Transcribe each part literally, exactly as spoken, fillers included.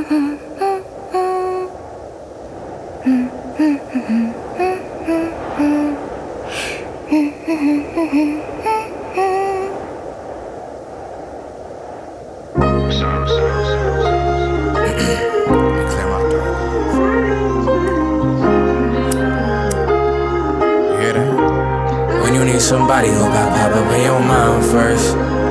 Somebody who got pop up in your mind first.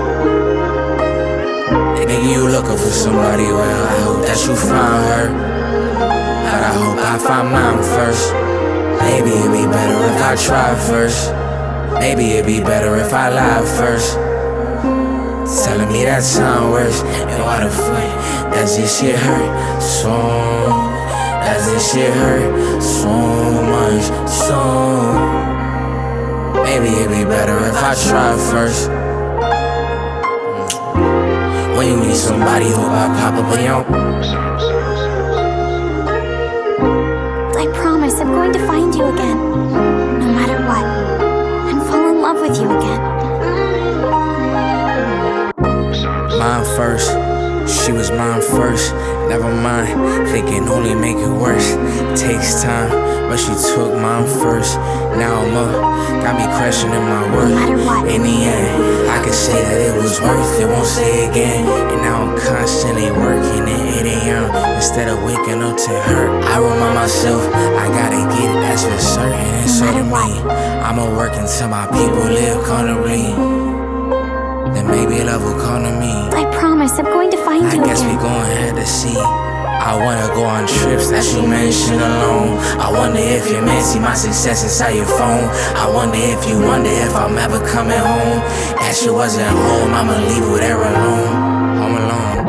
Nigga, you looking for somebody, well, I hope that you find her. But I hope I find mine first. Maybe it'd be better if I try first. Maybe it'd be better if I lie first. Telling me that sound worse. And why the fuck does this shit hurt so? Does this shit hurt so much, so? Maybe it'd be better if I try first. When you need somebody who got pop up in your. I promise I'm going to find you again, no matter what, and fall in love with you again. Mine first, she was mine first. Never mind, thinking only make it worse. It takes time, but she took mine first. Now I'm up, got me questioning my worth. No matter what. In the end, I can say that it was worth it, won't say again. And now I'm constantly working at eight a.m. instead of waking up to her. I remind myself, I gotta get it, that's for certain. And so to me, I'ma work until my people live comfortably. Then maybe love will come to me. I promise I'm going to find I you guess again. we gon' have to see. I wanna go on trips that you mentioned alone. I wonder if you're meant to see my success inside your phone. I wonder if you wonder if I'm ever coming home. That shit wasn't home, I'ma leave you there alone. Home alone.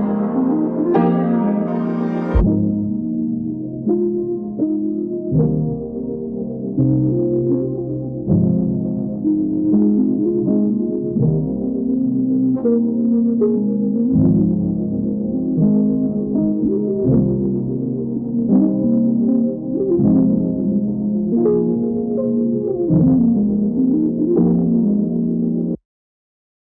Thank you.